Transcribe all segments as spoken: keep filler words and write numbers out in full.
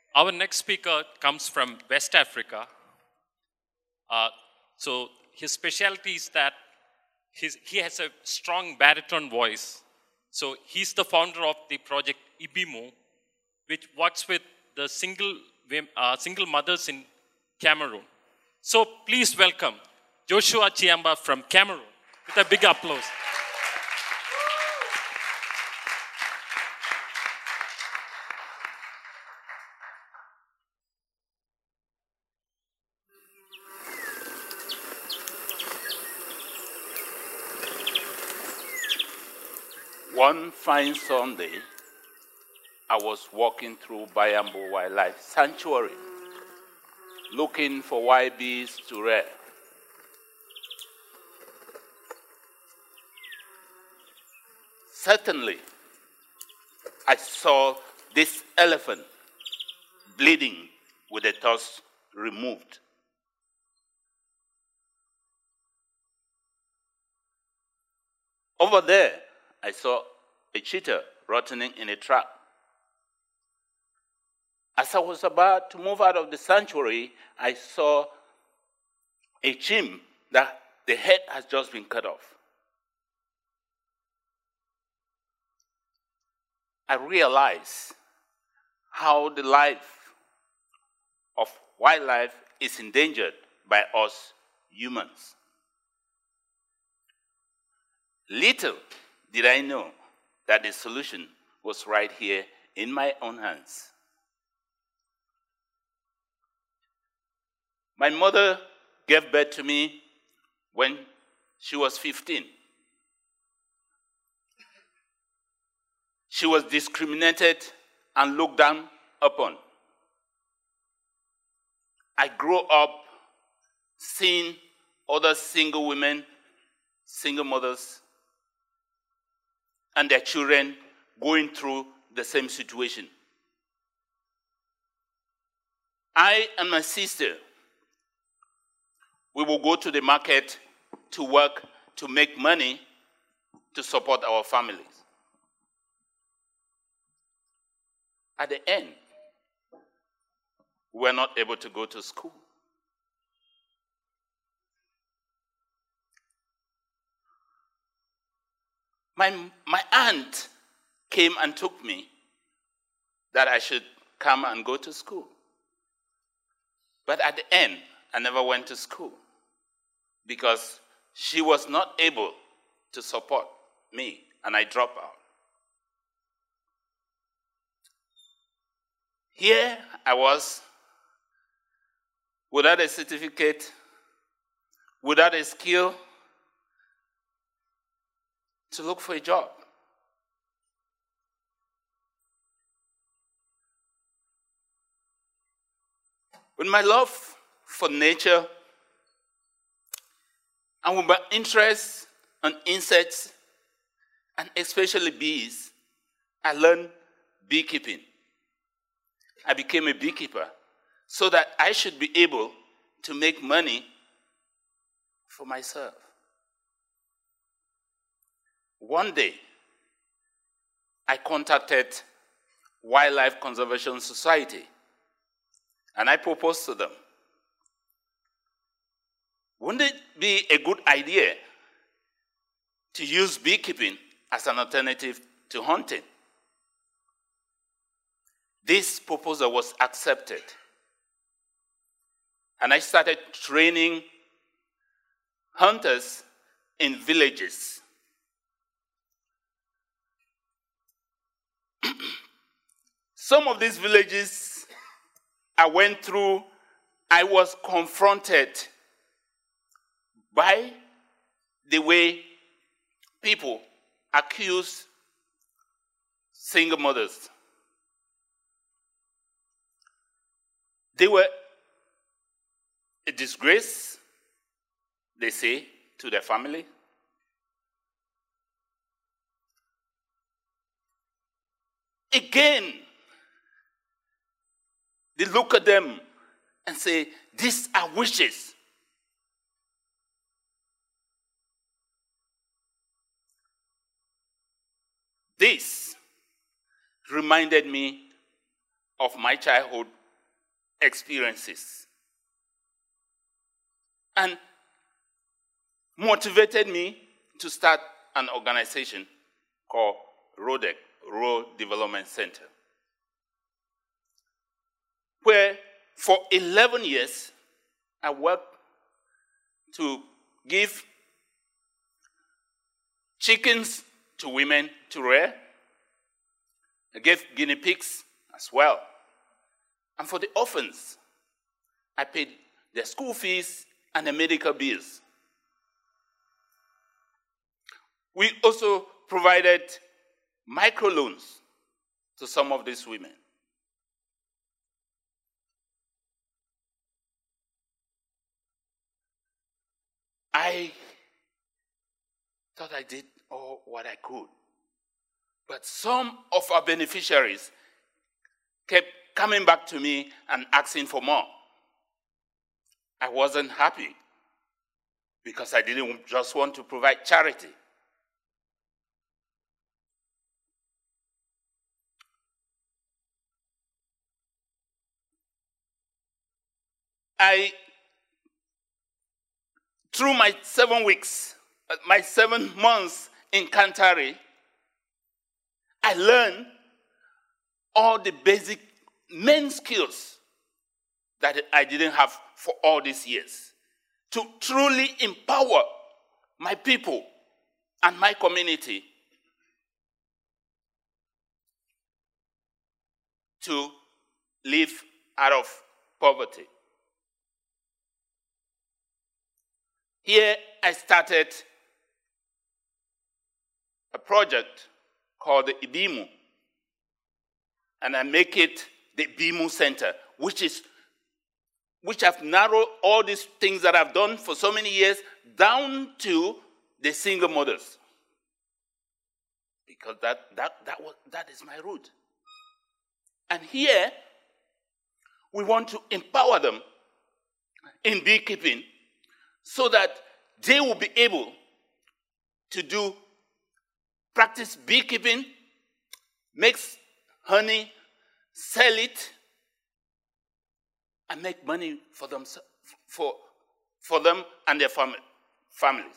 Our next speaker comes from West Africa. Uh, so his specialty is that his, he has a strong baritone voice. So he's the founder of the project Ibimo, which works with the single, uh, single mothers in Cameroon. So please welcome Joshua Chiamba from Cameroon with a big applause. One fine Sunday, I was walking through Bayambo Wildlife Sanctuary, looking for wild bees to rear. Certainly, I saw this elephant bleeding with the tusk removed. Over there, I saw a cheetah rotting in a trap. As I was about to move out of the sanctuary, I saw a chimp that the head has just been cut off. I realized how the life of wildlife is endangered by us humans. Little did I know that the solution was right here in my own hands. My mother gave birth to me when she was fifteen. She was discriminated and looked down upon. I grew up seeing other single women, single mothers, and their children going through the same situation. I and my sister, we will go to the market to work, to make money, to support our families. At the end, we were not able to go to school. My, my aunt came and took me that I should come and go to school. But at the end, I never went to school because she was not able to support me, and I dropped out. Here I was, without a certificate, without a skill, to look for a job. With my love for nature and with my interest in insects, and especially bees, I learned beekeeping. I became a beekeeper so that I should be able to make money for myself. One day, I contacted Wildlife Conservation Society, and I proposed to them, wouldn't it be a good idea to use beekeeping as an alternative to hunting? This proposal was accepted, and I started training hunters in villages. Some of these villages I went through, I was confronted by the way people accuse single mothers. They were a disgrace, they say, to their family. Again, they look at them and say, these are wishes. This reminded me of my childhood experiences and motivated me to start an organization called RODEC, Rural Development Center, where for eleven years I worked to give chickens to women to rear. I gave guinea pigs as well. And for the orphans, I paid their school fees and their medical bills. We also provided microloans to some of these women. I thought I did all what I could. But some of our beneficiaries kept coming back to me and asking for more. I wasn't happy because I didn't just want to provide charity. I, through my seven weeks, my seven months in Kantari, I learned all the basic main skills that I didn't have for all these years to truly empower my people and my community to live out of poverty. Here I started a project called the IBIMU, and I make it the IBIMU Center, which is which have narrowed all these things that I've done for so many years down to the single mothers, because that that that was, that is my root. And here we want to empower them in beekeeping so that they will be able to do practice beekeeping, make honey, sell it, and make money for them, for, for them and their family, families.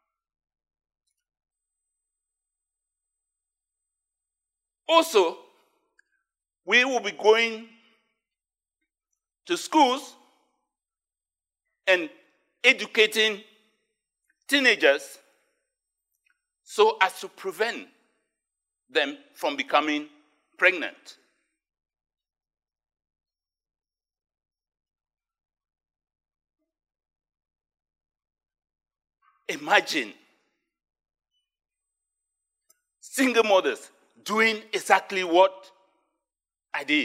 Also, we will be going to schools and educating teenagers so as to prevent them from becoming pregnant. Imagine single mothers doing exactly what I did.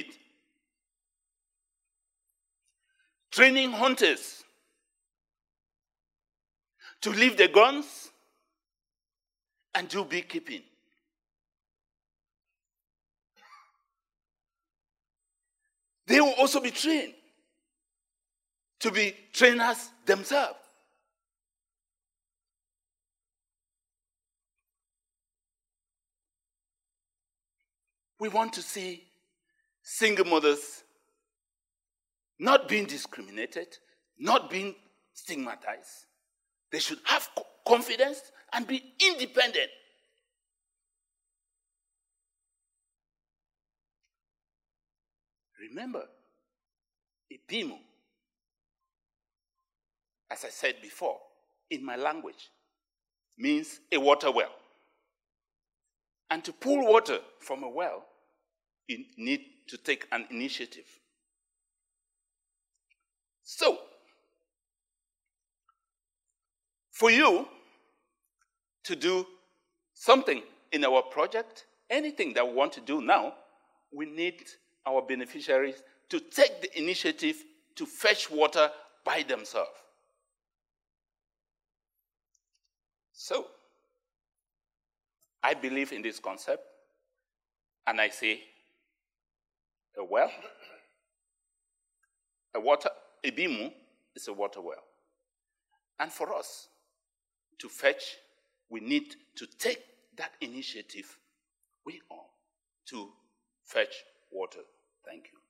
Training hunters to leave their guns and do beekeeping. They will also be trained to be trainers themselves. We want to see single mothers not being discriminated, not being stigmatized. They should have confidence and be independent. Remember, IBIMU, as I said before, in my language, means a water well. And to pull water from a well, you need to take an initiative. So, for you to do something in our project, anything that we want to do now, we need our beneficiaries to take the initiative to fetch water by themselves. So, I believe in this concept, and I say, a well, a water, a IBIMU is a water well. And for us to fetch, we need to take that initiative we own to fetch water. Thank you.